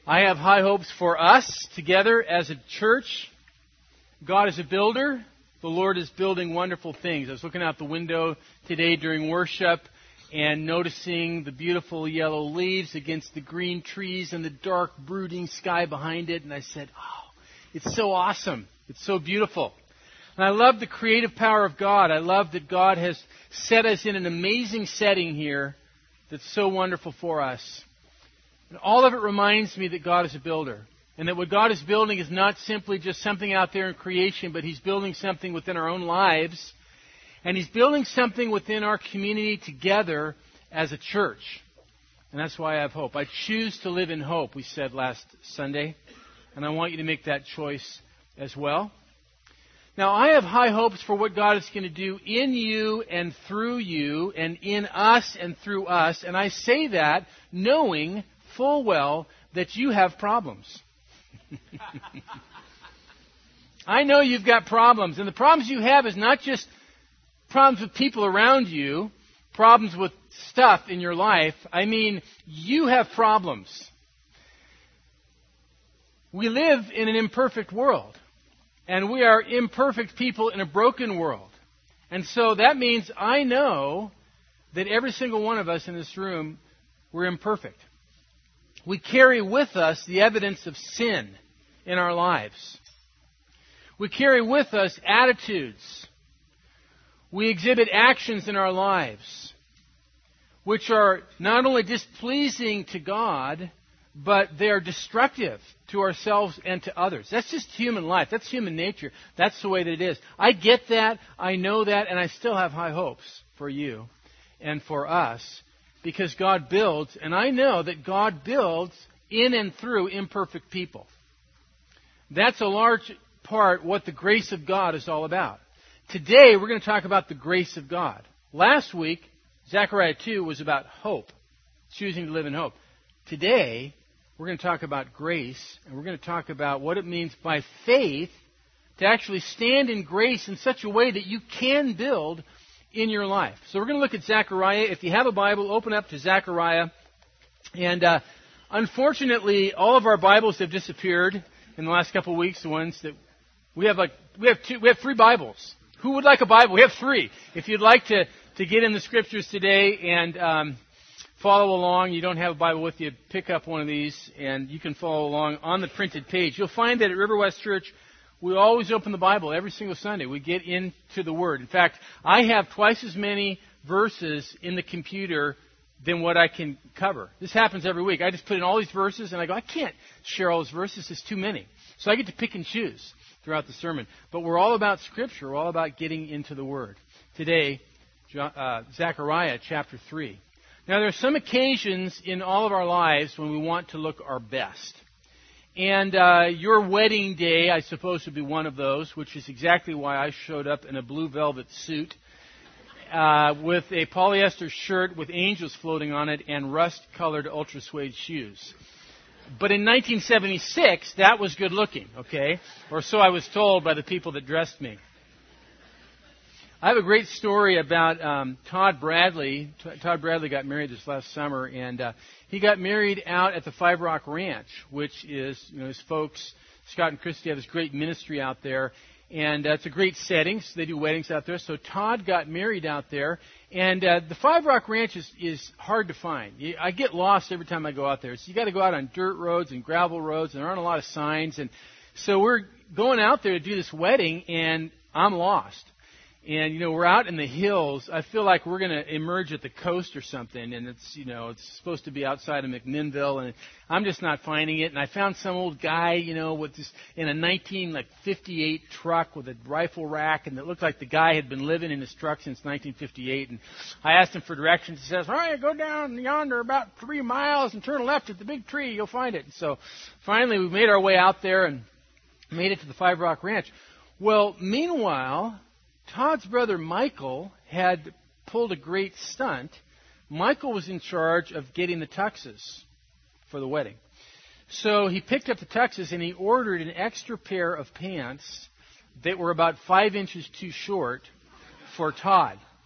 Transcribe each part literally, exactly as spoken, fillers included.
I have high hopes for us together as a church. God is a builder. The Lord is building wonderful things. I was looking out the window today during worship and noticing the beautiful yellow leaves against the green trees and the dark brooding sky behind it. And I said, oh, it's so awesome. It's so beautiful. And I love the creative power of God. I love that God has set us in an amazing setting here that's so wonderful for us. And all of it reminds me that God is a builder. And that what God is building is not simply just something out there in creation, but He's building something within our own lives. And He's building something within our community together as a church. And that's why I have hope. I choose to live in hope, we said last Sunday. And I want you to make that choice as well. Now, I have high hopes for what God is going to do in you and through you and in us and through us. And I say that knowing full well that you have problems. I know you've got problems. And the problems you have is not just problems with people around you, problems with stuff in your life. I mean, you have problems. We live in an imperfect world. And we are imperfect people in a broken world. And so that means I know that every single one of us in this room, we're imperfect. We carry with us the evidence of sin in our lives. We carry with us attitudes. We exhibit actions in our lives which are not only displeasing to God, but they are destructive to ourselves and to others. That's just human life. That's human nature. That's the way that it is. I get that. I know that. And I still have high hopes for you and for us because God builds. And I know that God builds in and through imperfect people. That's a large part what the grace of God is all about. Today, we're going to talk about the grace of God. Last week, Zechariah two was about hope, choosing to live in hope. Today, we're going to talk about grace, and we're going to talk about what it means by faith to actually stand in grace in such a way that you can build in your life. So we're going to look at Zechariah. If you have a Bible, open up to Zechariah. And uh, unfortunately, all of our Bibles have disappeared in the last couple of weeks. The ones that we have, like we have two, we have three Bibles. Who would like a Bible? We have three. If you'd like to to get in the Scriptures today and um, follow along, you don't have a Bible with you, pick up one of these and you can follow along on the printed page. You'll find that at River West Church, we always open the Bible every single Sunday. We get into the Word. In fact, I have twice as many verses in the computer than what I can cover. This happens every week. I just put in all these verses and I go, I can't share all those verses. It's too many. So I get to pick and choose throughout the sermon. But we're all about Scripture. We're all about getting into the Word. Today, uh, Zechariah chapter three. Now, there are some occasions in all of our lives when we want to look our best. And uh, your wedding day, I suppose, would be one of those, which is exactly why I showed up in a blue velvet suit uh, with a polyester shirt with angels floating on it and rust-colored ultra suede shoes. But in nineteen seventy-six, that was good looking, okay? Or so I was told by the people that dressed me. I have a great story about um, Todd Bradley. T- Todd Bradley got married this last summer, and uh, he got married out at the Five Rock Ranch, which is, you know, his folks, Scott and Christy, have this great ministry out there, and uh, it's a great setting. So they do weddings out there. So Todd got married out there, and uh, the Five Rock Ranch is, is hard to find. You, I get lost every time I go out there. So you got to go out on dirt roads and gravel roads, and there aren't a lot of signs. And so we're going out there to do this wedding, and I'm lost. And, you know, we're out in the hills. I feel like we're going to emerge at the coast or something. And it's, you know, it's supposed to be outside of McMinnville. And I'm just not finding it. And I found some old guy, you know, with this, in a nineteen fifty-eight truck with a rifle rack. And it looked like the guy had been living in his truck since nineteen fifty-eight. And I asked him for directions. He says, all right, go down yonder about three miles and turn left at the big tree. You'll find it. And so finally we made our way out there and made it to the Five Rock Ranch. Well, meanwhile, Todd's brother Michael had pulled a great stunt. Michael was in charge of getting the tuxes for the wedding. So he picked up the tuxes and he ordered an extra pair of pants that were about five inches too short for Todd.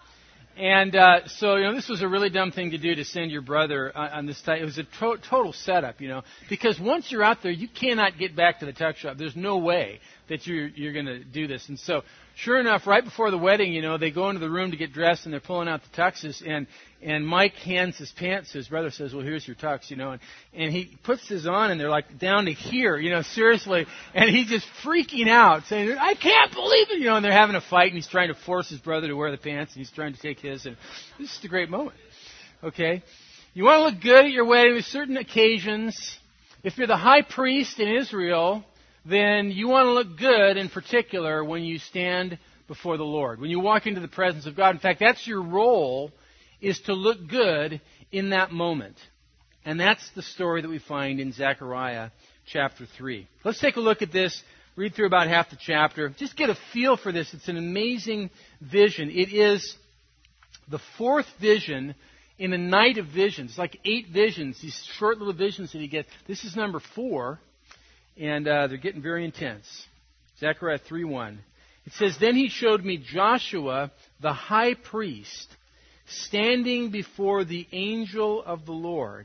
And uh, so, you know, this was a really dumb thing to do, to send your brother on, on this type. It was a to- total setup, you know, because once you're out there, you cannot get back to the tuck shop. There's no way that you're, you're going to do this. And so, sure enough, right before the wedding, you know, they go into the room to get dressed, and they're pulling out the tuxes, and and Mike hands his pants to his brother, says, well, here's your tux, you know, and, and he puts his on, and they're like down to here, you know, seriously, and he's just freaking out, saying, I can't believe it, you know, and they're having a fight, and he's trying to force his brother to wear the pants, and he's trying to take his, and this is a great moment, okay? You want to look good at your wedding with certain occasions. If you're the high priest in Israel, then you want to look good in particular when you stand before the Lord, when you walk into the presence of God. In fact, that's your role, is to look good in that moment. And that's the story that we find in Zechariah chapter three. Let's take a look at this, read through about half the chapter. Just get a feel for this. It's an amazing vision. It is the fourth vision in a night of visions. It's like eight visions, these short little visions that he gets. This is number four, and uh, they're getting very intense. Zechariah three one. It says, Then he showed me Joshua, the high priest, standing before the angel of the Lord,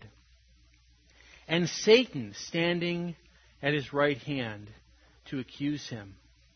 and Satan standing at his right hand to accuse him.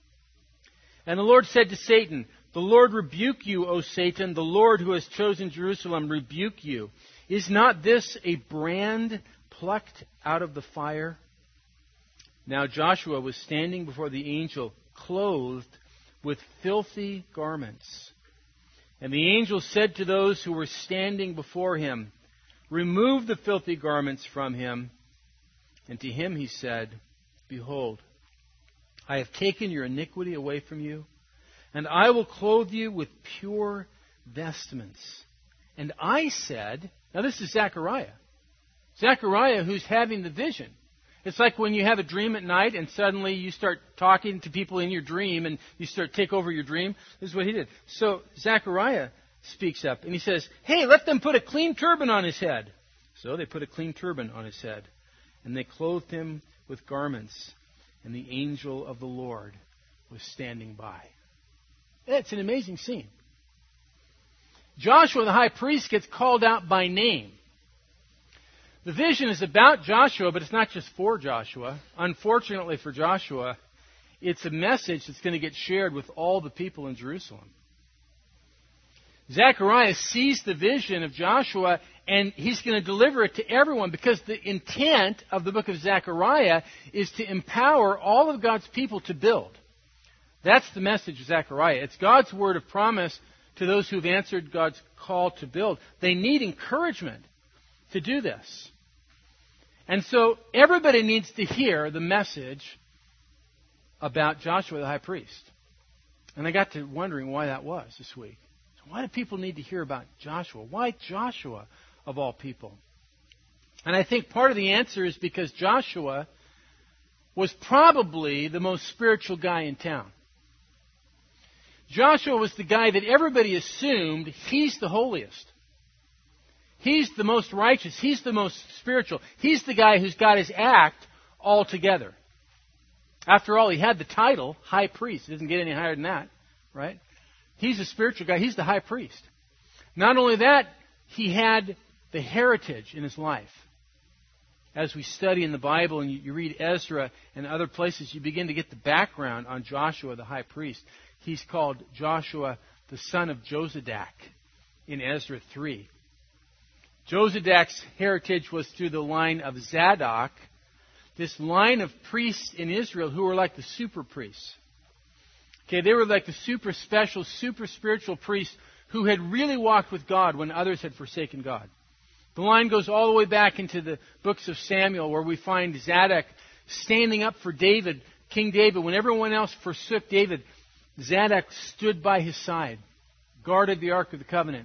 And the Lord said to Satan, The Lord rebuke you, O Satan, the Lord who has chosen Jerusalem rebuke you. Is not this a brand plucked out of the fire? Now Joshua was standing before the angel, clothed with filthy garments. And the angel said to those who were standing before him, Remove the filthy garments from him. And to him he said, Behold, I have taken your iniquity away from you, and I will clothe you with pure vestments. And I said, now this is Zechariah. Zechariah who's having the vision. It's like when you have a dream at night and suddenly you start talking to people in your dream and you start take over your dream. This is what he did. So Zechariah speaks up and he says, Hey, let them put a clean turban on his head. So they put a clean turban on his head, and they clothed him with garments, and the angel of the Lord was standing by. It's an amazing scene. Joshua the high priest gets called out by name. The vision is about Joshua, but it's not just for Joshua. Unfortunately for Joshua, it's a message that's going to get shared with all the people in Jerusalem. Zechariah sees the vision of Joshua, and he's going to deliver it to everyone, because the intent of the book of Zechariah is to empower all of God's people to build. That's the message of Zechariah. It's God's word of promise to those who have answered God's call to build. They need encouragement to do this. And so everybody needs to hear the message about Joshua the high priest. And I got to wondering why that was this week. So why do people need to hear about Joshua? Why Joshua of all people? And I think part of the answer is because Joshua was probably the most spiritual guy in town. Joshua was the guy that everybody assumed he's the holiest. He's the most righteous. He's the most spiritual. He's the guy who's got his act all together. After all, he had the title, high priest. It doesn't get any higher than that, right? He's a spiritual guy. He's the high priest. Not only that, he had the heritage in his life. As we study in the Bible and you, you read Ezra and other places, you begin to get the background on Joshua, the high priest. He's called Joshua, the son of Jozadak, in Ezra three. Josadak's heritage was through the line of Zadok, this line of priests in Israel who were like the super priests. Okay, they were like the super special, super spiritual priests who had really walked with God when others had forsaken God. The line goes all the way back into the books of Samuel, where we find Zadok standing up for David, King David. When everyone else forsook David, Zadok stood by his side, guarded the Ark of the Covenant.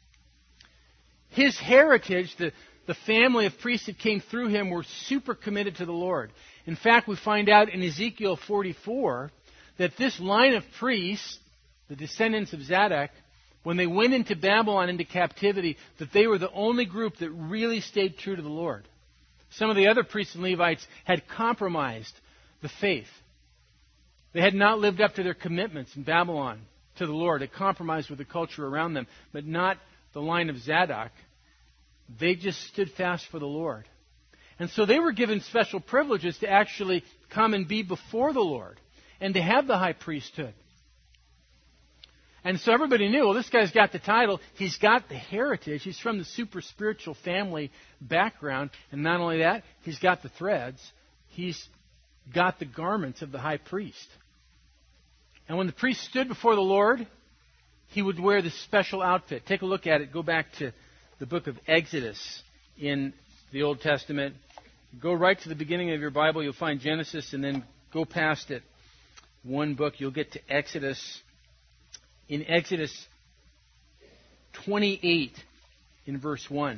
His heritage, the, the family of priests that came through him, were super committed to the Lord. In fact, we find out in Ezekiel forty-four that this line of priests, the descendants of Zadok, when they went into Babylon, into captivity, that they were the only group that really stayed true to the Lord. Some of the other priests and Levites had compromised the faith. They had not lived up to their commitments in Babylon. to the Lord. It compromised with the culture around them, but not the line of Zadok. They just stood fast for the Lord. And so they were given special privileges to actually come and be before the Lord and to have the high priesthood. And so everybody knew, well, this guy's got the title. He's got the heritage. He's from the super spiritual family background. And not only that, he's got the threads. He's got the garments of the high priest. And when the priest stood before the Lord, he would wear this special outfit. Take a look at it. Go back to the book of Exodus in the Old Testament. Go right to the beginning of your Bible. You'll find Genesis, and then go past it one book. You'll get to Exodus. In Exodus twenty-eight, in verse one.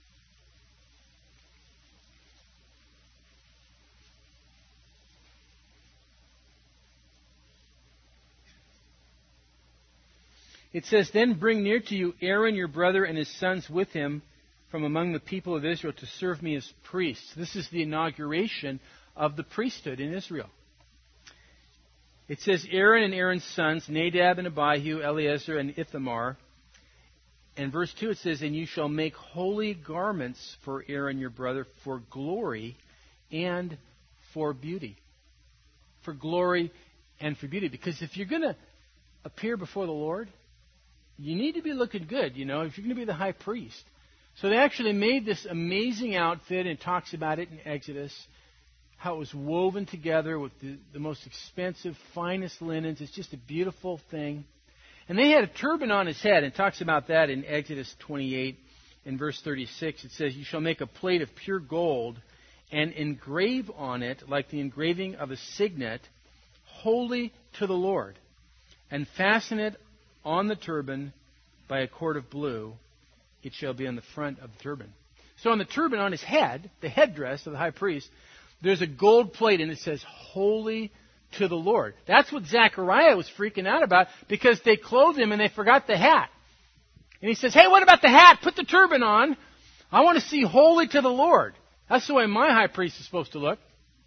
It says, "Then bring near to you Aaron your brother and his sons with him from among the people of Israel to serve me as priests." This is the inauguration of the priesthood in Israel. It says, Aaron and Aaron's sons, Nadab and Abihu, Eleazar and Ithamar. And verse two it says, "And you shall make holy garments for Aaron your brother for glory and for beauty." For glory and for beauty. Because if you're going to appear before the Lord, you need to be looking good, you know, if you're going to be the high priest. So they actually made this amazing outfit, and it talks about it in Exodus, how it was woven together with the, the most expensive, finest linens. It's just a beautiful thing. And they had a turban on his head, and it talks about that in Exodus twenty-eight, in verse thirty-six. It says, "You shall make a plate of pure gold and engrave on it, like the engraving of a signet, holy to the Lord, and fasten it on the turban by a cord of blue. It shall be on the front of the turban." So on the turban on his head, the headdress of the high priest, there's a gold plate, and it says, "Holy to the Lord." That's what Zechariah was freaking out about, because they clothed him and they forgot the hat. And he says, "Hey, what about the hat? Put the turban on. I want to see holy to the Lord." That's the way my high priest is supposed to look.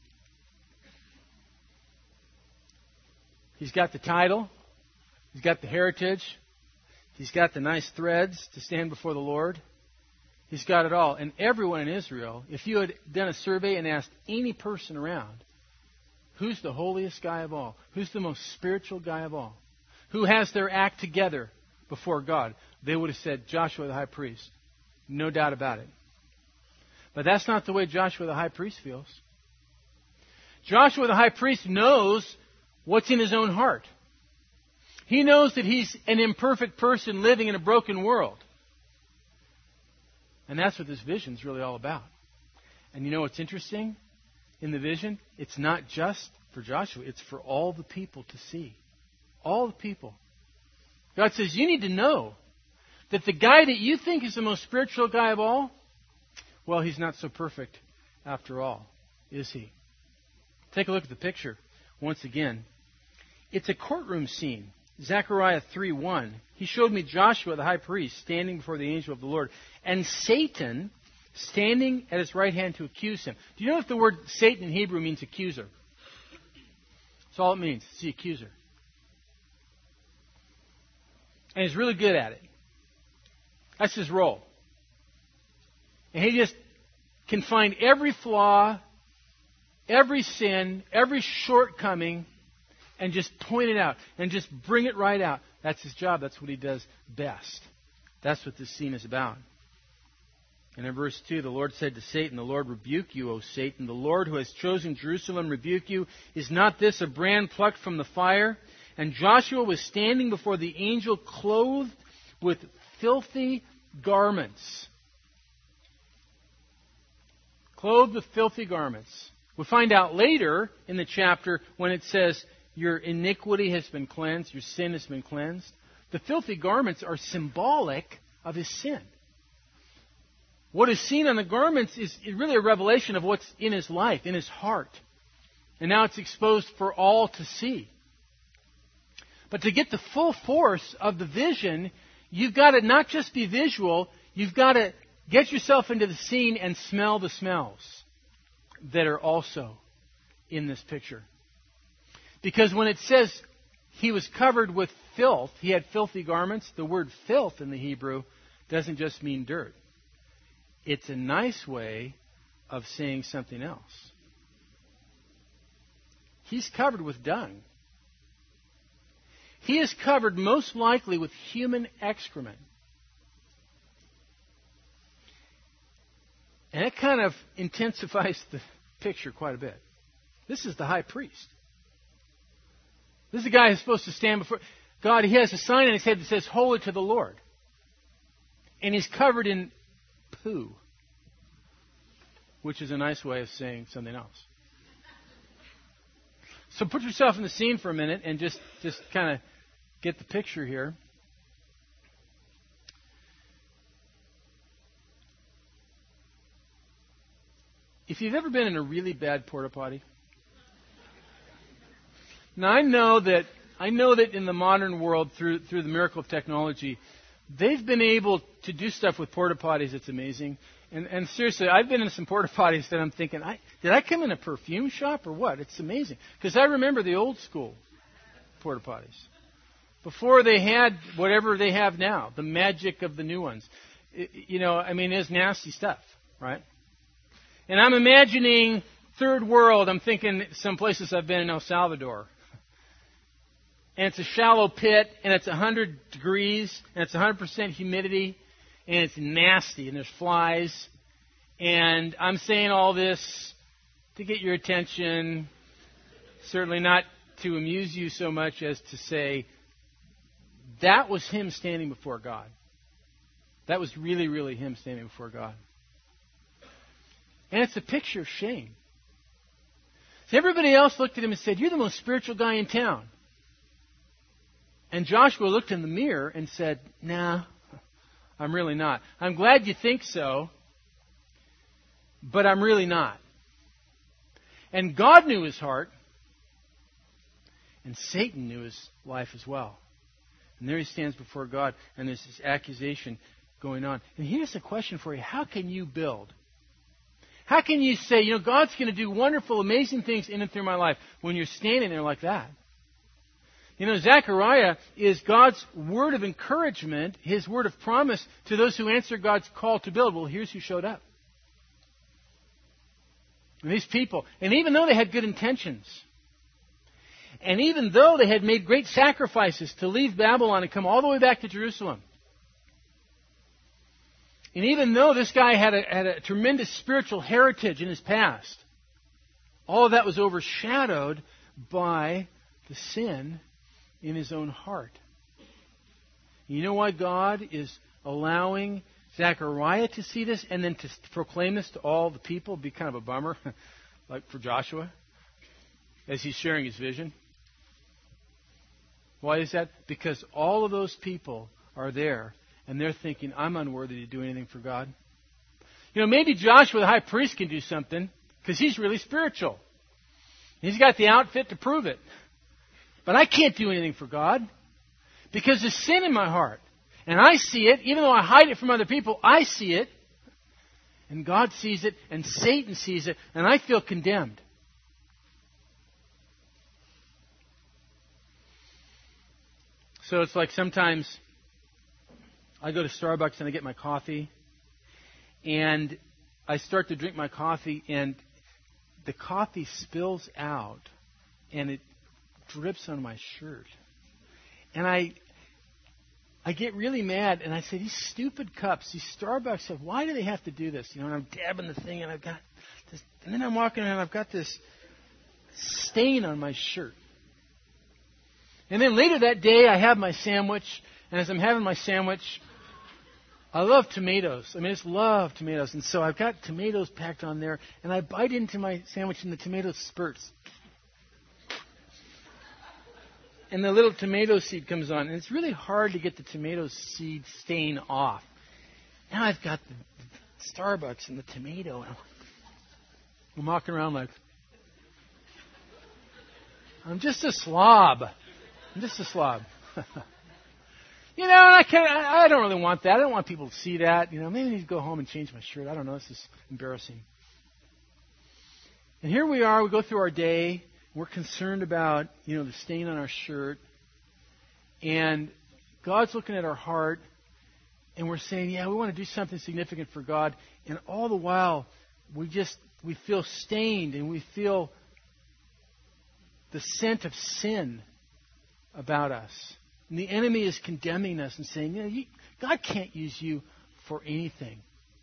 He's got the title. He's got the heritage. He's got the nice threads to stand before the Lord. He's got it all. And everyone in Israel, if you had done a survey and asked any person around, who's the holiest guy of all? Who's the most spiritual guy of all? Who has their act together before God? They would have said Joshua the high priest. No doubt about it. But that's not the way Joshua the high priest feels. Joshua the high priest knows what's in his own heart. He knows that he's an imperfect person living in a broken world. And that's what this vision's really all about. And you know what's interesting? In the vision, it's not just for Joshua. It's for all the people to see. All the people. God says, you need to know that the guy that you think is the most spiritual guy of all, well, he's not so perfect after all, is he? Take a look at the picture once again. It's a courtroom scene. Zechariah three one. He showed me Joshua the high priest standing before the angel of the Lord, and Satan standing at his right hand to accuse him. Do you know if the word Satan in Hebrew means accuser? That's all it means. It's the accuser. And he's really good at it. That's his role. And he just can find every flaw, every sin, every shortcoming, and just point it out and just bring it right out. That's his job. That's what he does best. That's what this scene is about. And in verse two, the Lord said to Satan, "The Lord rebuke you, O Satan. The Lord who has chosen Jerusalem rebuke you. Is not this a brand plucked from the fire?" And Joshua was standing before the angel clothed with filthy garments. Clothed with filthy garments. We'll find out later in the chapter when it says, your iniquity has been cleansed, your sin has been cleansed. The filthy garments are symbolic of his sin. What is seen on the garments is really a revelation of what's in his life, in his heart. And now it's exposed for all to see. But to get the full force of the vision, you've got to not just be visual, you've got to get yourself into the scene and smell the smells that are also in this picture. Because when it says he was covered with filth. He had filthy garments. The word filth in the Hebrew doesn't just mean dirt. It's a nice way of saying something else. He's covered with dung. He is covered most likely with human excrement. And it kind of intensifies the picture quite a bit. This is the high priest. This is the guy who's supposed to stand before God. He has a sign on his head that says, "Holy to the Lord." And he's covered in poo, which is a nice way of saying something else. So put yourself in the scene for a minute and just, just kind of get the picture here. If you've ever been in a really bad porta potty, now I know that I know that in the modern world, through through the miracle of technology, they've been able to do stuff with porta potties that's amazing. And, and seriously, I've been in some porta potties that I'm thinking, I, did I come in a perfume shop or what? It's amazing. Because I remember the old school porta potties. Before they had whatever they have now, the magic of the new ones. It, you know, I mean, it's nasty stuff, right? And I'm imagining third world. I'm thinking some places I've been in El Salvador. And it's a shallow pit, and it's one hundred degrees, and it's one hundred percent humidity, and it's nasty, and there's flies. And I'm saying all this to get your attention, certainly not to amuse you so much as to say, that was him standing before God. That was really, really him standing before God. And it's a picture of shame. So everybody else looked at him and said, "You're the most spiritual guy in town." And Joshua looked in the mirror and said, "Nah, I'm really not. I'm glad you think so, but I'm really not." And God knew his heart, and Satan knew his life as well. And there he stands before God, and there's this accusation going on. And here's a question for you. How can you build? How can you say, you know, God's going to do wonderful, amazing things in and through my life when you're standing there like that? You know, Zechariah is God's word of encouragement, his word of promise to those who answer God's call to build. Well, here's who showed up. And these people, and even though they had good intentions, and even though they had made great sacrifices to leave Babylon and come all the way back to Jerusalem, and even though this guy had a, had a tremendous spiritual heritage in his past, all of that was overshadowed by the sin in his own heart. You know why God is allowing Zechariah to see this and then to proclaim this to all the people? It'd be kind of a bummer, like for Joshua, as he's sharing his vision. Why is that? Because all of those people are there, and they're thinking, I'm unworthy to do anything for God. You know, maybe Joshua the high priest can do something, because he's really spiritual. He's got the outfit to prove it. But I can't do anything for God, because there's sin in my heart. And I see it, even though I hide it from other people, I see it. And God sees it, and Satan sees it, and I feel condemned. So it's like sometimes I go to Starbucks and I get my coffee, and I start to drink my coffee, and the coffee spills out, and it drips on my shirt. And I I get really mad, and I say, these stupid cups, these Starbucks have, why do they have to do this? You know, and I'm dabbing the thing, and I've got this, and then I'm walking around, and I've got this stain on my shirt. And then later that day, I have my sandwich, and as I'm having my sandwich, I love tomatoes. I mean, I just love tomatoes. And so I've got tomatoes packed on there, and I bite into my sandwich, and the tomato spurts. And the little tomato seed comes on, and it's really hard to get the tomato seed stain off. Now I've got the, the Starbucks and the tomato, and I'm walking around like, I'm just a slob. I'm just a slob. You know, and I can't, I, I don't really want that. I don't want people to see that. You know, maybe I need to go home and change my shirt. I don't know. This is embarrassing. And here we are. We go through our day. We're concerned about, you know, the stain on our shirt. And God's looking at our heart, and we're saying, yeah, we want to do something significant for God. And all the while, we just, we feel stained, and we feel the scent of sin about us. And the enemy is condemning us and saying, you know, you, God can't use you for anything.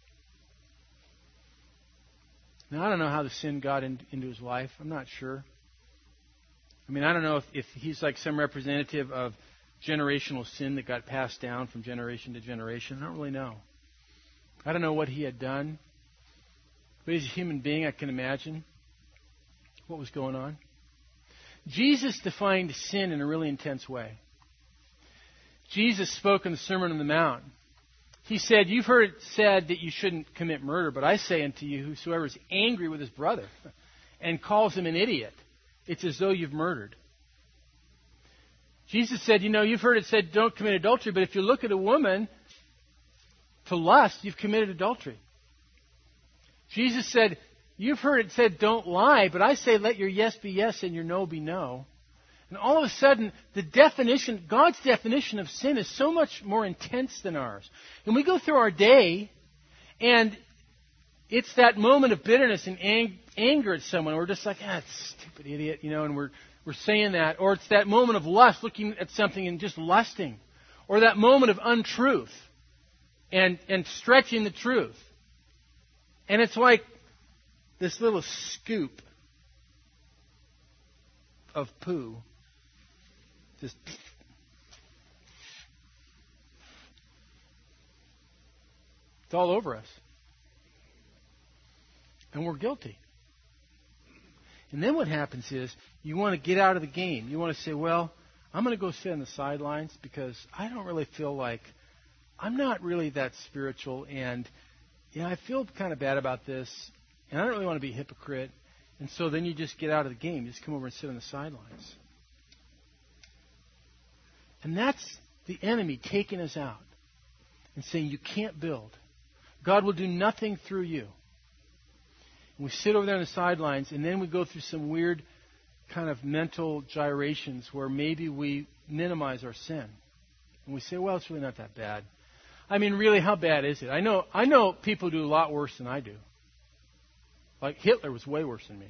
Now, I don't know how the sin got in, into his life. I'm not sure. I mean, I don't know if, if he's like some representative of generational sin that got passed down from generation to generation. I don't really know. I don't know what he had done. But as a human being, I can imagine what was going on. Jesus defined sin in a really intense way. Jesus spoke in the Sermon on the Mount. He said, you've heard it said that you shouldn't commit murder, but I say unto you, whosoever is angry with his brother and calls him an idiot, it's as though you've murdered. Jesus said, you know, you've heard it said don't commit adultery, but if you look at a woman to lust, you've committed adultery. Jesus said, you've heard it said don't lie, but I say let your yes be yes and your no be no. And all of a sudden, the definition, God's definition of sin is so much more intense than ours. And we go through our day, and it's that moment of bitterness and ang- anger at someone. We're just like, ah, stupid idiot, you know, and we're we're saying that. Or it's that moment of lust, looking at something and just lusting. Or that moment of untruth and and stretching the truth. And it's like this little scoop of poo. Just it's all over us. And we're guilty. And then what happens is you want to get out of the game. You want to say, well, I'm going to go sit on the sidelines because I don't really feel like I'm not really that spiritual, and you know, I feel kind of bad about this, and I don't really want to be a hypocrite. And so then you just get out of the game. You just come over and sit on the sidelines. And that's the enemy taking us out and saying, you can't build. God will do nothing through you. And we sit over there on the sidelines, and then we go through some weird kind of mental gyrations where maybe we minimize our sin. And we say, well, it's really not that bad. I mean, really, how bad is it? I know, I know people do a lot worse than I do. Like Hitler was way worse than me.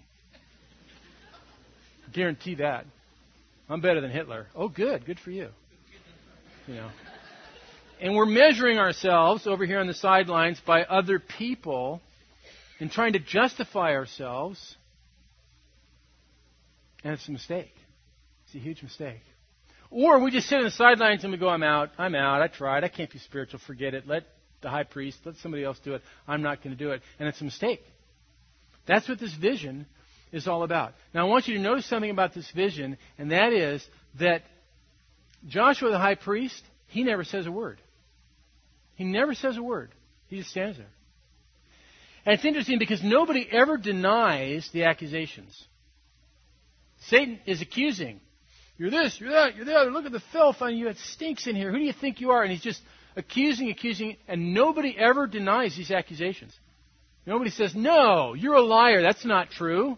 Guarantee that. I'm better than Hitler. Oh, good. Good for you. You know. And we're measuring ourselves over here on the sidelines by other people and trying to justify ourselves. And it's a mistake. It's a huge mistake. Or we just sit on the sidelines and we go, I'm out. I'm out. I tried. I can't be spiritual. Forget it. Let the high priest, let somebody else do it. I'm not going to do it. And it's a mistake. That's what this vision is all about. Now, I want you to notice something about this vision, and that is that Joshua the high priest, he never says a word. He never says a word. He just stands there. And it's interesting because nobody ever denies the accusations. Satan is accusing. You're this, you're that, you're the other. Look at the filth on you. It stinks in here. Who do you think you are? And he's just accusing, accusing, and nobody ever denies these accusations. Nobody says, no, you're a liar. That's not true.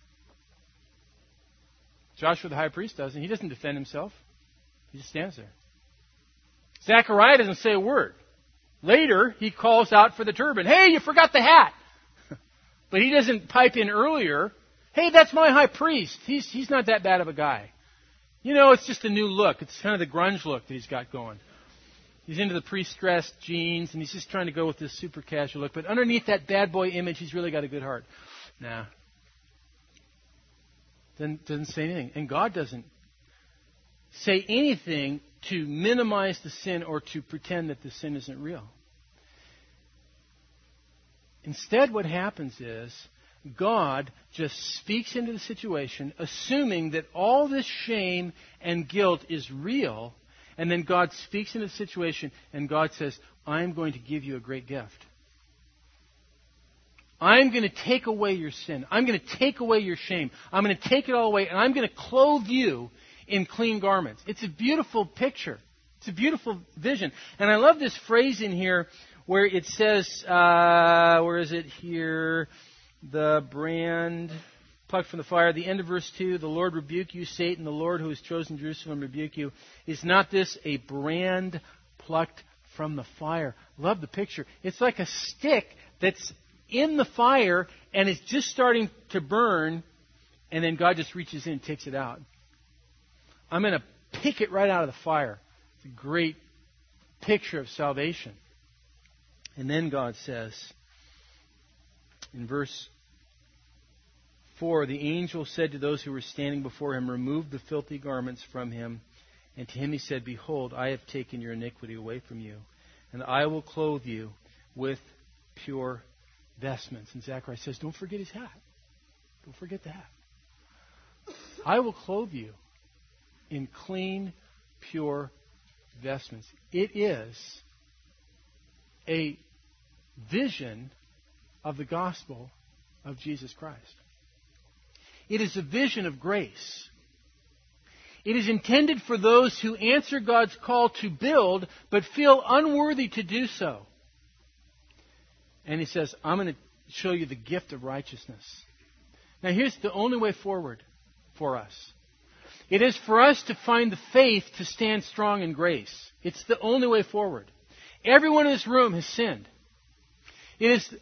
Joshua the high priest doesn't. He doesn't defend himself. He just stands there. Zechariah doesn't say a word. Later, he calls out for the turban. Hey, you forgot the hat. But he doesn't pipe in earlier. Hey, that's my high priest. He's, he's not that bad of a guy. You know, it's just a new look. It's kind of the grunge look that he's got going. He's into the pre-stressed jeans, and he's just trying to go with this super casual look. But underneath that bad boy image, he's really got a good heart. Nah. Doesn't, doesn't say anything. And God doesn't say anything to minimize the sin or to pretend that the sin isn't real. Instead, what happens is God just speaks into the situation, assuming that all this shame and guilt is real, and then God speaks into the situation, and God says, I'm going to give you a great gift. I'm going to take away your sin. I'm going to take away your shame. I'm going to take it all away, and I'm going to clothe you in clean garments. It's a beautiful picture. It's a beautiful vision. And I love this phrase in here where it says, uh, where is it here? The brand plucked from the fire. The end of verse two, the Lord rebuke you, Satan, the Lord who has chosen Jerusalem rebuke you. Is not this a brand plucked from the fire? Love the picture. It's like a stick that's in the fire and it's just starting to burn, and then God just reaches in and takes it out. I'm going to pick it right out of the fire. It's a great picture of salvation. And then God says in verse four, the angel said to those who were standing before him, remove the filthy garments from him. And to him he said, behold, I have taken your iniquity away from you, and I will clothe you with pure vestments. And Zechariah says, don't forget his hat. Don't forget the hat. I will clothe you in clean, pure vestments. It is a vision of the gospel of Jesus Christ. It is a vision of grace. It is intended for those who answer God's call to build but feel unworthy to do so. And he says, I'm going to show you the gift of righteousness. Now here's the only way forward for us. It is for us to find the faith to stand strong in grace. It's the only way forward. Everyone in this room has sinned. It is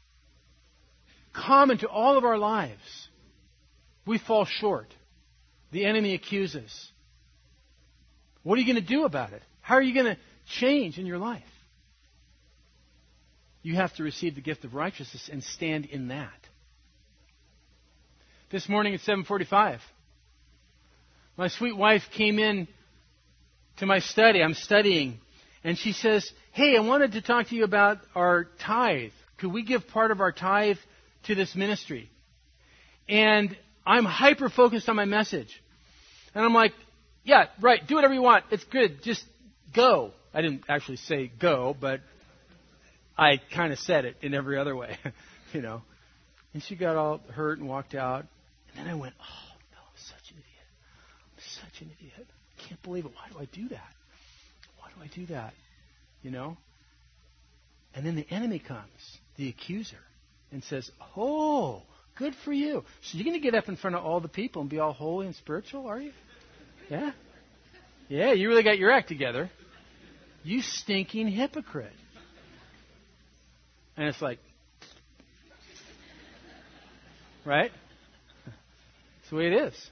common to all of our lives. We fall short. The enemy accuses. What are you going to do about it? How are you going to change in your life? You have to receive the gift of righteousness and stand in that. This morning at seven forty-five, my sweet wife came in to my study. I'm studying. And she says, hey, I wanted to talk to you about our tithe. Could we give part of our tithe to this ministry? And I'm hyper-focused on my message. And I'm like, yeah, right, do whatever you want. It's good. Just go. I didn't actually say go, but I kind of said it in every other way, you know. And she got all hurt and walked out. And then I went, oh, no, I'm such an idiot. I'm such an idiot. I can't believe it. Why do I do that? Why do I do that? You know? And then the enemy comes, the accuser, and says, oh, good for you. So you're going to get up in front of all the people and be all holy and spiritual, are you? Yeah? Yeah, you really got your act together. You stinking hypocrite. And it's like, right? That's the way it is.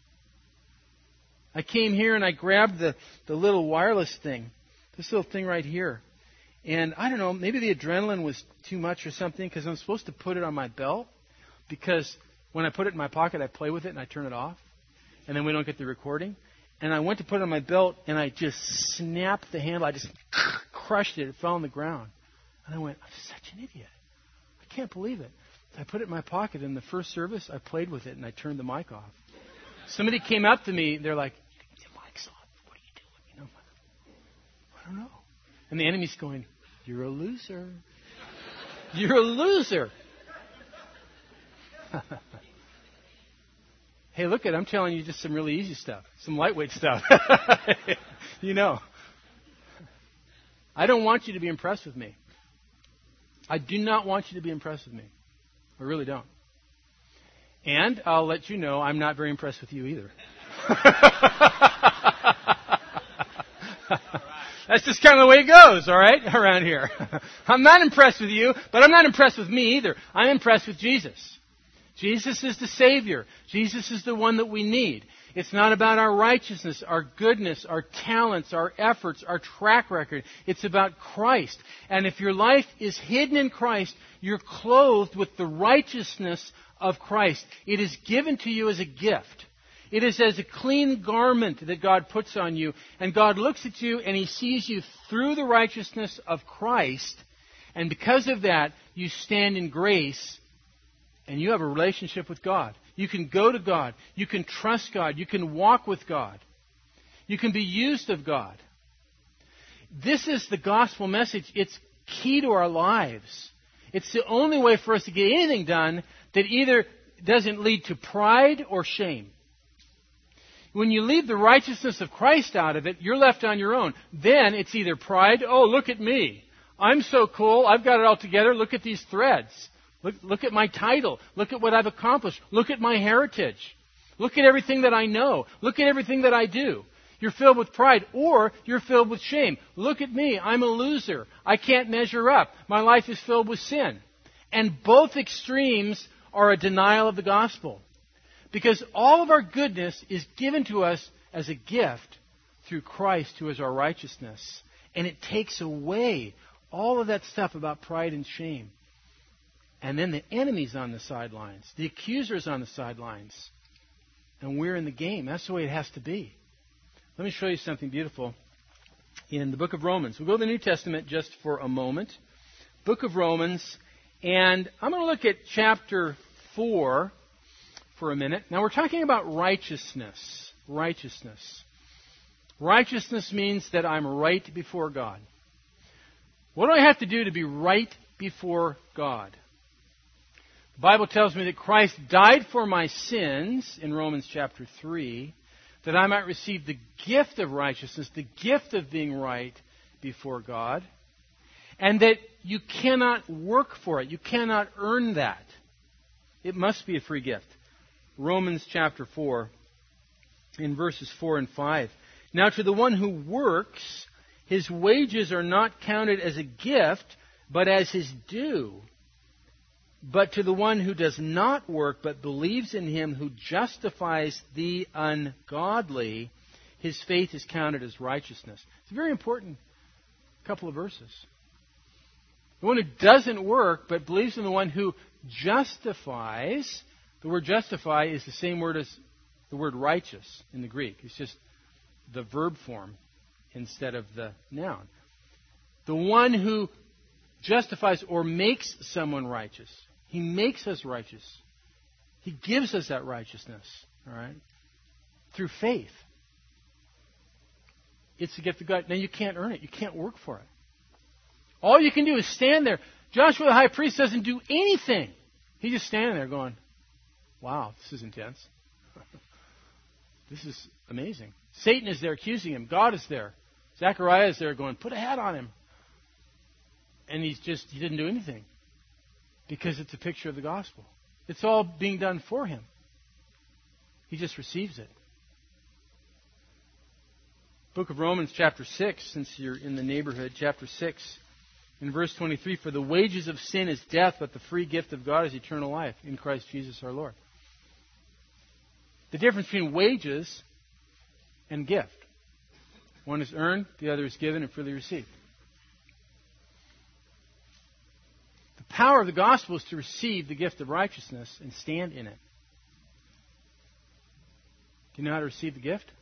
I came here and I grabbed the, the little wireless thing, this little thing right here. And I don't know, maybe the adrenaline was too much or something, because I'm supposed to put it on my belt. Because when I put it in my pocket, I play with it and I turn it off. And then we don't get the recording. And I went to put it on my belt and I just snapped the handle. I just crushed it. It fell on the ground. And I went, I'm such an idiot. I can't believe it. I put it in my pocket. In the first service, I played with it and I turned the mic off. Somebody came up to me. They're like, the mic's on. What are you doing? You know, I don't know. And the enemy's going, you're a loser. You're a loser. Hey, look at, I'm telling you just some really easy stuff. Some lightweight stuff. You know. I don't want you to be impressed with me. I do not want you to be impressed with me. I really don't. And I'll let you know I'm not very impressed with you either. That's just kind of the way it goes, all right, around here. I'm not impressed with you, but I'm not impressed with me either. I'm impressed with Jesus. Jesus is the Savior. Jesus is the one that we need. It's not about our righteousness, our goodness, our talents, our efforts, our track record. It's about Christ. And if your life is hidden in Christ, you're clothed with the righteousness of Christ. It is given to you as a gift. It is as a clean garment that God puts on you. And God looks at you and He sees you through the righteousness of Christ. And because of that, you stand in grace and you have a relationship with God. You can go to God. You can trust God. You can walk with God. You can be used of God. This is the gospel message. It's key to our lives. It's the only way for us to get anything done that either doesn't lead to pride or shame. When you leave the righteousness of Christ out of it, you're left on your own. Then it's either pride, oh, look at me. I'm so cool. I've got it all together. Look at these threads. Look, look at my title. Look at what I've accomplished. Look at my heritage. Look at everything that I know. Look at everything that I do. You're filled with pride, or you're filled with shame. Look at me. I'm a loser. I can't measure up. My life is filled with sin. And both extremes are a denial of the gospel. Because all of our goodness is given to us as a gift through Christ, who is our righteousness. And it takes away all of that stuff about pride and shame. And then the enemy's on the sidelines. The accuser's on the sidelines. And we're in the game. That's the way it has to be. Let me show you something beautiful in the book of Romans. We'll go to the New Testament just for a moment. Book of Romans. And I'm going to look at chapter four for a minute. Now, we're talking about righteousness. Righteousness. Righteousness means that I'm right before God. What do I have to do to be right before God? The Bible tells me that Christ died for my sins in Romans chapter three, that I might receive the gift of righteousness, the gift of being right before God, and that you cannot work for it. You cannot earn that. It must be a free gift. Romans chapter four, in verses four and five. Now to the one who works, his wages are not counted as a gift, but as his due. But to the one who does not work, but believes in him who justifies the ungodly, his faith is counted as righteousness. It's a very important couple of verses. The one who doesn't work, but believes in the one who justifies. The word justify is the same word as the word righteous in the Greek. It's just the verb form instead of the noun. The one who justifies or makes someone righteous. He makes us righteous. He gives us that righteousness, all right, through faith. It's the gift of God. Now, you can't earn it. You can't work for it. All you can do is stand there. Joshua the high priest doesn't do anything. He's just standing there going, wow, this is intense. This is amazing. Satan is there accusing him. God is there. Zechariah is there going, put a hat on him. And he's just, he didn't do anything. Because it's a picture of the gospel. It's all being done for him. He just receives it. Book of Romans chapter six, since you're in the neighborhood, chapter six, in verse twenty-three, for the wages of sin is death, but the free gift of God is eternal life in Christ Jesus our Lord. The difference between wages and gift. One is earned, the other is given and freely received. The power of the gospel is to receive the gift of righteousness and stand in it. Do you know how to receive the gift?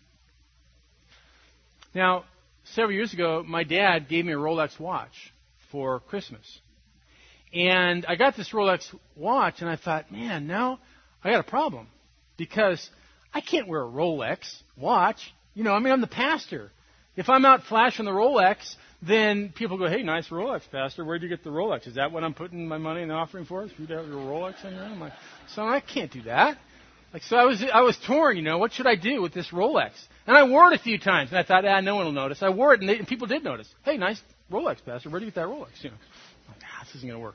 Now, several years ago, my dad gave me a Rolex watch for Christmas. And I got this Rolex watch, and I thought, man, now I got a problem. Because I can't wear a Rolex watch. You know, I mean, I'm the pastor. If I'm out flashing the Rolex, then people go, hey, nice Rolex, Pastor. Where'd you get the Rolex? Is that what I'm putting my money in the offering for? Is you have your Rolex in there? I'm like, son, I can't do that. Like, so I was I was torn, you know, what should I do with this Rolex? And I wore it a few times, and I thought, ah, no one will notice. I wore it, and, they, and people did notice. Hey, nice Rolex, Pastor. Where do you get that Rolex? You know, I'm like, ah, this isn't going to work.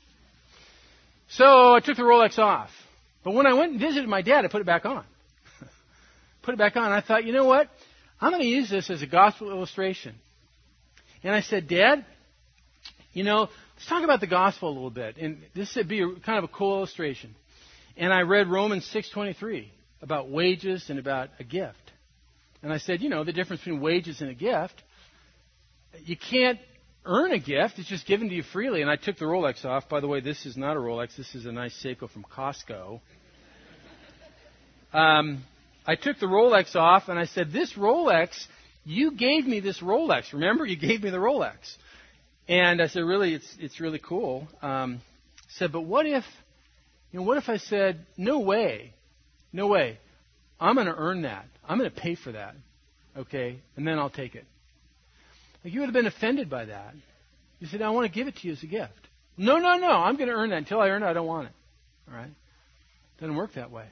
So I took the Rolex off. But when I went and visited my dad, I put it back on. Put it back on. I thought, you know what? I'm going to use this as a gospel illustration. And I said, Dad, you know, let's talk about the gospel a little bit. And this would be a, kind of a cool illustration. And I read Romans six twenty-three about wages and about a gift. And I said, you know, the difference between wages and a gift, you can't earn a gift. It's just given to you freely. And I took the Rolex off. By the way, this is not a Rolex. This is a nice Seiko from Costco. Um, I took the Rolex off, and I said, this Rolex, you gave me this Rolex. Remember, you gave me the Rolex. And I said, really, it's it's really cool. Um, I said, but what if, you know, what if I said, no way, no way, I'm going to earn that. I'm going to pay for that, okay, and then I'll take it. Like, you would have been offended by that. You said, I want to give it to you as a gift. No, no, no, I'm going to earn that. Until I earn it, I don't want it. All right? It doesn't work that way.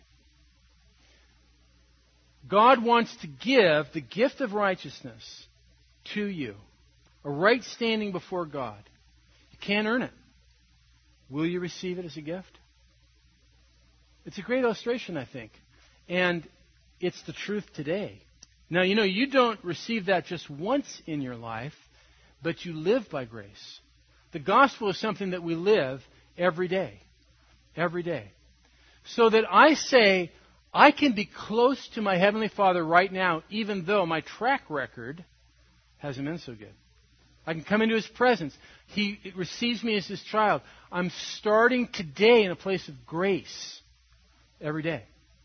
God wants to give the gift of righteousness to you. A right standing before God. You can't earn it. Will you receive it as a gift? It's a great illustration, I think. And it's the truth today. Now, you know, you don't receive that just once in your life, but you live by grace. The gospel is something that we live every day. Every day. So that I say, I can be close to my Heavenly Father right now, even though my track record hasn't been so good. I can come into His presence. He receives me as His child. I'm starting today in a place of grace every day.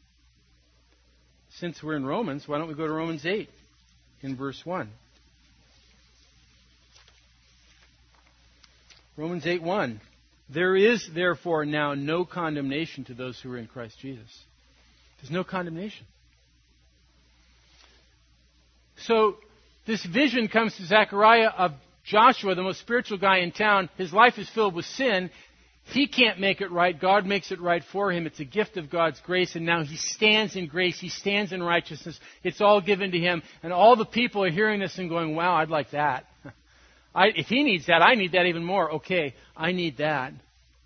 Since we're in Romans, why don't we go to Romans eight in verse one? Romans eight one. There is therefore now no condemnation to those who are in Christ Jesus. There's no condemnation. So this vision comes to Zechariah of Joshua, the most spiritual guy in town. His life is filled with sin. He can't make it right. God makes it right for him. It's a gift of God's grace. And now he stands in grace. He stands in righteousness. It's all given to him. And all the people are hearing this and going, wow, I'd like that. I, if he needs that, I need that even more. Okay, I need that.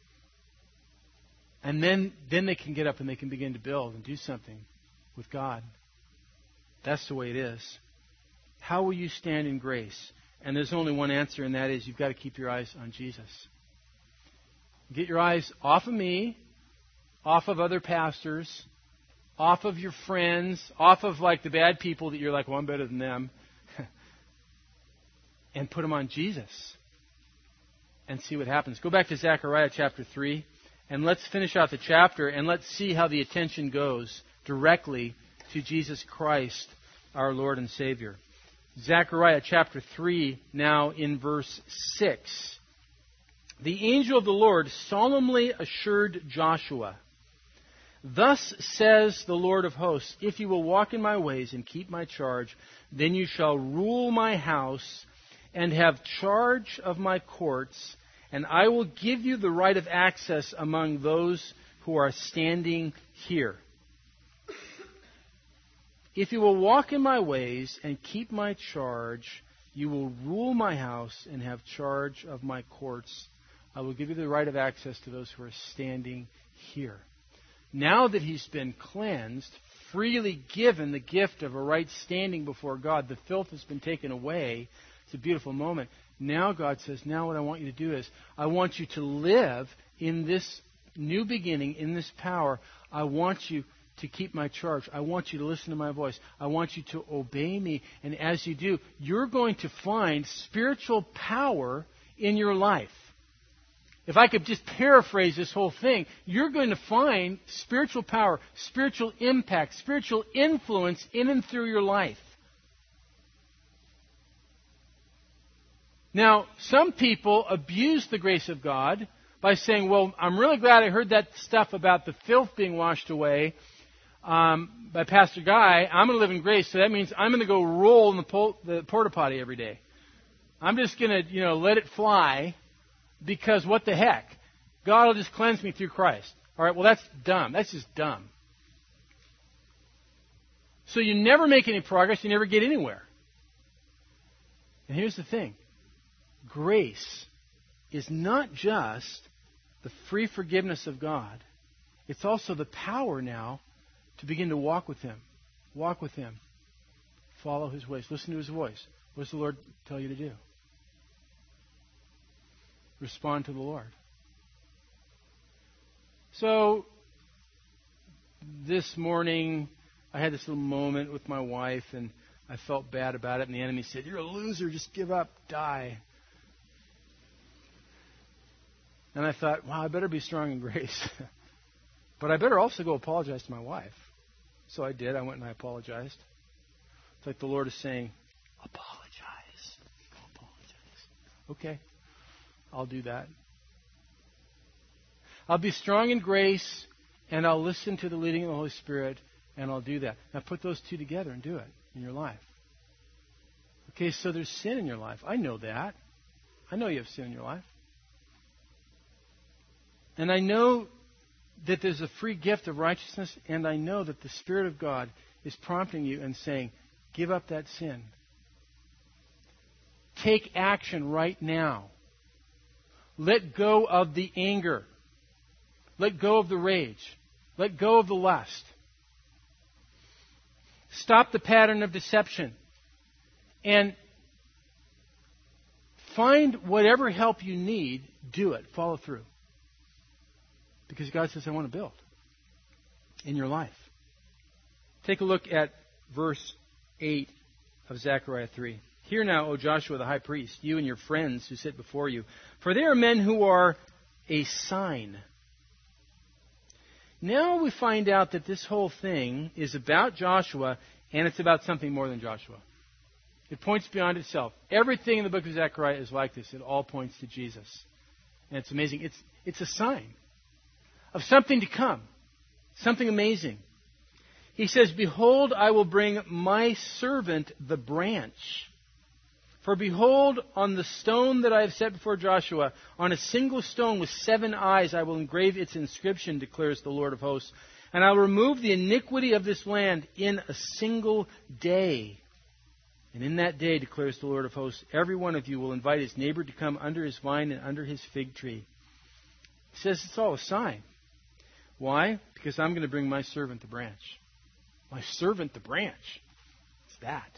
And then, then they can get up and they can begin to build and do something with God. That's the way it is. How will you stand in grace? And there's only one answer, and that is you've got to keep your eyes on Jesus. Get your eyes off of me, off of other pastors, off of your friends, off of like the bad people that you're like, well, I'm better than them. And put them on Jesus. And see what happens. Go back to Zechariah chapter three. And let's finish out the chapter. And let's see how the attention goes directly to Jesus Christ, our Lord and Savior. Zechariah chapter three, now in verse six. The angel of the Lord solemnly assured Joshua, thus says the Lord of hosts, if you will walk in my ways and keep my charge, then you shall rule my house and have charge of my courts, and I will give you the right of access among those who are standing here. If you will walk in my ways and keep my charge, you will rule my house and have charge of my courts. I will give you the right of access to those who are standing here. Now that he's been cleansed, freely given the gift of a right standing before God, the filth has been taken away. It's a beautiful moment. Now God says, now what I want you to do is, I want you to live in this new beginning, in this power. I want you to keep my charge. I want you to listen to my voice. I want you to obey me. And as you do, you're going to find spiritual power in your life. If I could just paraphrase this whole thing, you're going to find spiritual power, spiritual impact, spiritual influence in and through your life. Now, some people abuse the grace of God by saying, well, I'm really glad I heard that stuff about the filth being washed away um, by Pastor Guy. I'm going to live in grace, so that means I'm going to go roll in the, pol- the porta potty every day. I'm just going to, you know, let it fly because what the heck? God will just cleanse me through Christ. All right, well, that's dumb. That's just dumb. So you never make any progress. You never get anywhere. And here's the thing. Grace is not just the free forgiveness of God. It's also the power now to begin to walk with Him. Walk with Him. Follow His ways. Listen to His voice. What does the Lord tell you to do? Respond to the Lord. So, this morning, I had this little moment with my wife, and I felt bad about it, and the enemy said, you're a loser, just give up, die. And I thought, wow, I better be strong in grace. But I better also go apologize to my wife. So I did. I went and I apologized. It's like the Lord is saying, apologize. Go apologize. Okay, I'll do that. I'll be strong in grace, and I'll listen to the leading of the Holy Spirit, and I'll do that. Now put those two together and do it in your life. Okay, so there's sin in your life. I know that. I know you have sin in your life. And I know that there's a free gift of righteousness, and I know that the Spirit of God is prompting you and saying, give up that sin. Take action right now. Let go of the anger. Let go of the rage. Let go of the lust. Stop the pattern of deception. And find whatever help you need. Do it. Follow through. Because God says, I want to build in your life. Take a look at verse eight of Zechariah three. Hear now, O Joshua the high priest, you and your friends who sit before you, for they are men who are a sign. Now we find out that this whole thing is about Joshua, and it's about something more than Joshua. It points beyond itself. Everything in the book of Zechariah is like this. It all points to Jesus. And it's amazing. It's, it's a sign of something to come. Something amazing. He says, behold, I will bring my servant the branch. For behold, on the stone that I have set before Joshua, on a single stone with seven eyes, I will engrave its inscription, declares the Lord of hosts. And I will remove the iniquity of this land in a single day. And in that day, declares the Lord of hosts, every one of you will invite his neighbor to come under his vine and under his fig tree. He says it's all a sign. Why? Because I'm going to bring my servant the branch. My servant the branch. It's that.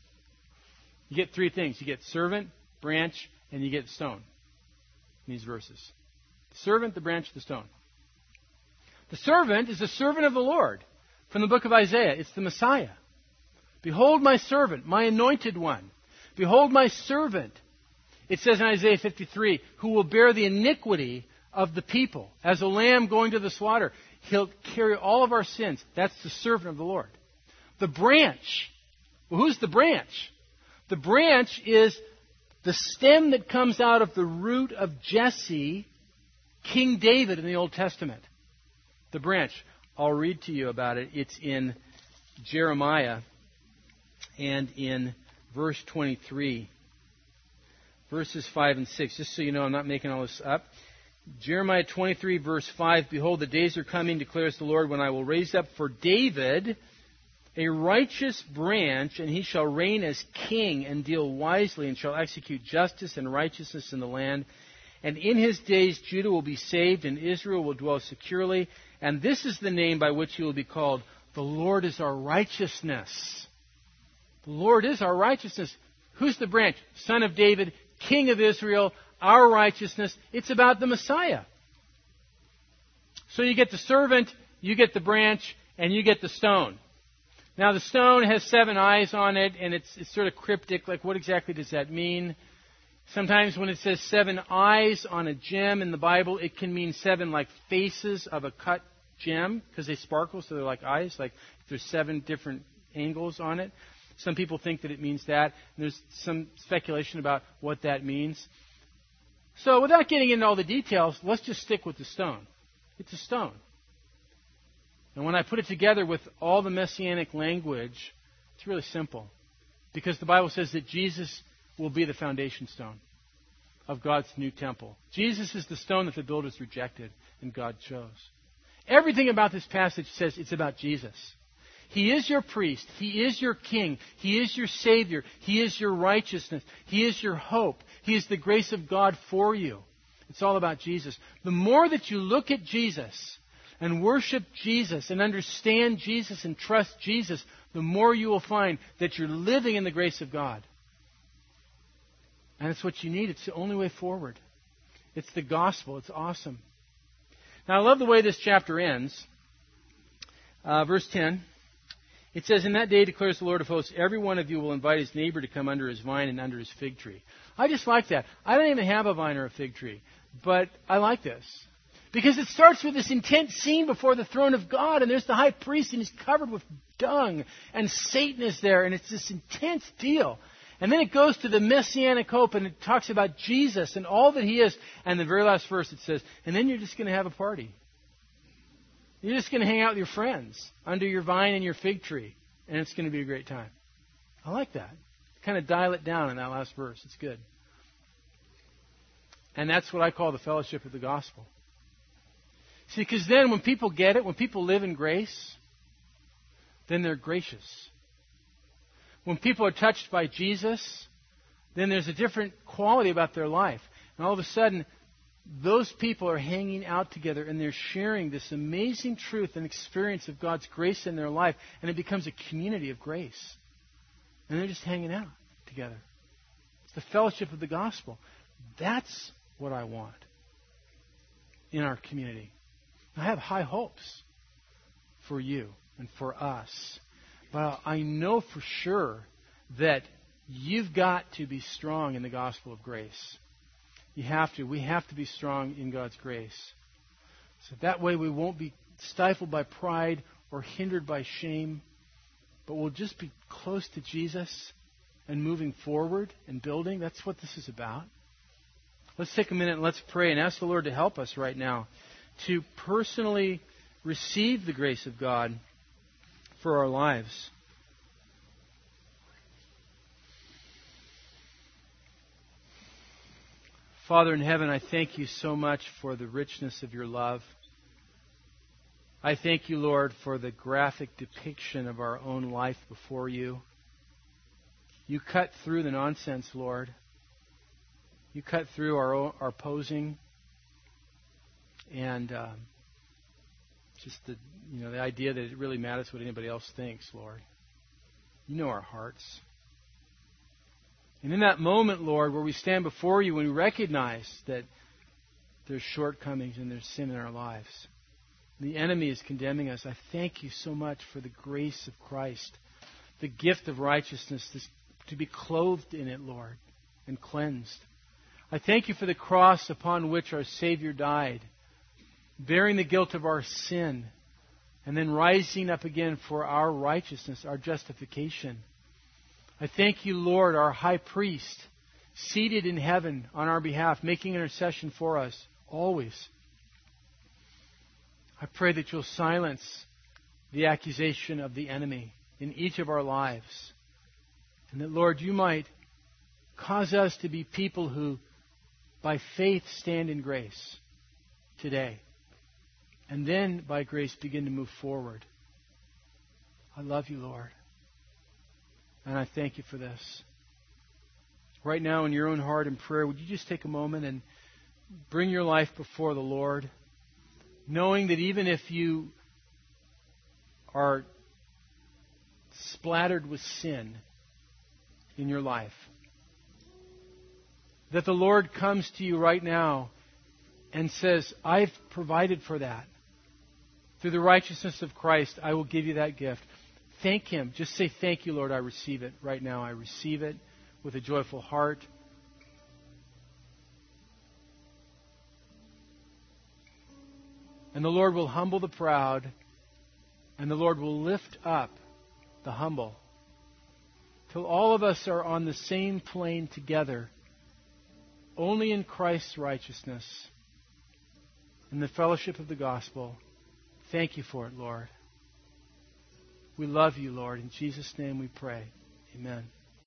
You get three things. You get servant, branch, and you get stone in these verses. The servant, the branch, the stone. The servant is the servant of the Lord from the book of Isaiah. It's the Messiah. Behold my servant, my anointed one. Behold my servant. It says in Isaiah fifty-three, who will bear the iniquity of the people. As a lamb going to the slaughter, he'll carry all of our sins. That's the servant of the Lord. The branch. Well, who's the branch? The branch is the stem that comes out of the root of Jesse, King David in the Old Testament. The branch. I'll read to you about it. It's in Jeremiah and in verse twenty-three. Verses five and six. Just so you know, I'm not making all this up. Jeremiah twenty-three, verse five. Behold, the days are coming, declares the Lord, when I will raise up for David a righteous branch, and he shall reign as king and deal wisely, and shall execute justice and righteousness in the land. And in his days Judah will be saved, and Israel will dwell securely. And this is the name by which he will be called. The Lord is our righteousness. The Lord is our righteousness. Who's the branch? Son of David, King of Israel, our righteousness. It's about the Messiah. So you get the servant, you get the branch, and you get the stone. Now the stone has seven eyes on it, and it's, it's sort of cryptic. Like, what exactly does that mean? Sometimes when it says seven eyes on a gem in the Bible, it can mean seven like faces of a cut gem, because they sparkle, so they're like eyes. Like there's seven different angles on it. Some people think that it means that. And there's some speculation about what that means. So without getting into all the details, let's just stick with the stone. It's a stone. And when I put it together with all the messianic language, it's really simple. Because the Bible says that Jesus will be the foundation stone of God's new temple. Jesus is the stone that the builders rejected and God chose. Everything about this passage says it's about Jesus. He is your priest. He is your king. He is your Savior. He is your righteousness. He is your hope. He is the grace of God for you. It's all about Jesus. The more that you look at Jesus and worship Jesus and understand Jesus and trust Jesus, the more you will find that you're living in the grace of God. And it's what you need. It's the only way forward. It's the gospel. It's awesome. Now, I love the way this chapter ends. Uh, verse ten. It says, in that day, declares the Lord of hosts, every one of you will invite his neighbor to come under his vine and under his fig tree. I just like that. I don't even have a vine or a fig tree, but I like this. Because it starts with this intense scene before the throne of God, and there's the high priest, and he's covered with dung, and Satan is there, and it's this intense deal. And then it goes to the messianic hope, and it talks about Jesus and all that he is. And the very last verse, it says, and then you're just going to have a party. You're just going to hang out with your friends under your vine and your fig tree, and it's going to be a great time. I like that. Kind of dial it down in that last verse. It's good. And that's what I call the fellowship of the gospel. See, because then when people get it, when people live in grace, then they're gracious. When people are touched by Jesus, then there's a different quality about their life. And all of a sudden, those people are hanging out together and they're sharing this amazing truth and experience of God's grace in their life, and it becomes a community of grace. And they're just hanging out together. It's the fellowship of the gospel. That's what I want in our community. I have high hopes for you and for us. But I know for sure that you've got to be strong in the gospel of grace. You have to. We have to be strong in God's grace. So that way we won't be stifled by pride or hindered by shame, but we'll just be close to Jesus and moving forward and building. That's what this is about. Let's take a minute and let's pray and ask the Lord to help us right now to personally receive the grace of God for our lives. Father in heaven, I thank you so much for the richness of your love. I thank you, Lord, for the graphic depiction of our own life before you. You cut through the nonsense, Lord. You cut through our our posing and uh, just the you know the idea that it really matters what anybody else thinks, Lord. You know our hearts. And in that moment, Lord, where we stand before you and we recognize that there's shortcomings and there's sin in our lives, the enemy is condemning us, I thank you so much for the grace of Christ, the gift of righteousness, this, to be clothed in it, Lord, and cleansed. I thank you for the cross upon which our Savior died, bearing the guilt of our sin, and then rising up again for our righteousness, our justification. I thank you, Lord, our high priest, seated in heaven on our behalf, making intercession for us always. I pray that you'll silence the accusation of the enemy in each of our lives. And that, Lord, you might cause us to be people who, by faith, stand in grace today. And then, by grace, begin to move forward. I love you, Lord. And I thank you for this. Right now, in your own heart and prayer, would you just take a moment and bring your life before the Lord, knowing that even if you are splattered with sin in your life, that the Lord comes to you right now and says, I've provided for that. Through the righteousness of Christ, I will give you that gift. Thank Him. Just say, thank you, Lord, I receive it right now. I receive it with a joyful heart. And the Lord will humble the proud, and the Lord will lift up the humble, till all of us are on the same plane together, only in Christ's righteousness, in the fellowship of the gospel. Thank you for it, Lord. We love you, Lord. In Jesus' name we pray. Amen.